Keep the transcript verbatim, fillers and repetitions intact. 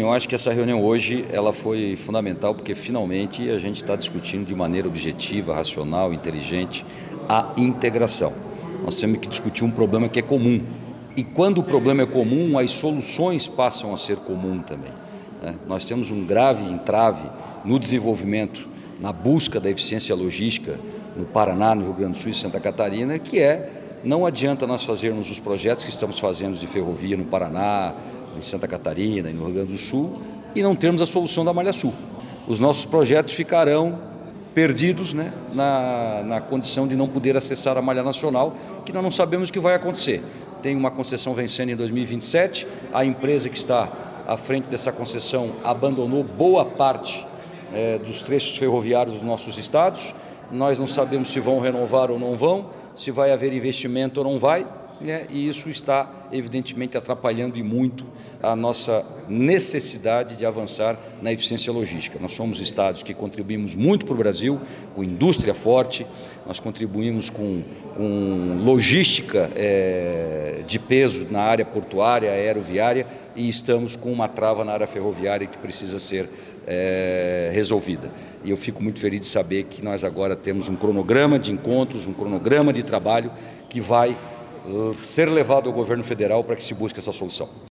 eu acho que essa reunião hoje ela foi fundamental porque finalmente a gente está discutindo de maneira objetiva, racional, inteligente a integração. Nós temos que discutir um problema que é comum. E quando o problema é comum, as soluções passam a ser comum também, né? Nós temos um grave entrave no desenvolvimento, na busca da eficiência logística no Paraná, no Rio Grande do Sul e Santa Catarina, que é, não adianta nós fazermos os projetos que estamos fazendo de ferrovia no Paraná, em Santa Catarina e no Rio Grande do Sul, e não termos a solução da Malha Sul. Os nossos projetos ficarão perdidos, né, na, na condição de não poder acessar a malha nacional, que nós não sabemos o que vai acontecer. Tem uma concessão vencendo em dois mil e vinte e sete, a empresa que está à frente dessa concessão abandonou boa parte é, dos trechos ferroviários dos nossos estados. Nós não sabemos se vão renovar ou não vão, se vai haver investimento ou não vai, né? E isso está evidentemente atrapalhando e muito a nossa necessidade de avançar na eficiência logística. Nós somos estados que contribuímos muito para o Brasil, com indústria forte, nós contribuímos com, com logística é, de peso na área portuária, aeroviária, e estamos com uma trava na área ferroviária que precisa ser é, resolvida. E eu fico muito feliz de saber que nós agora temos um cronograma de encontros, um cronograma de trabalho que vai ser levado ao governo federal para que se busque essa solução.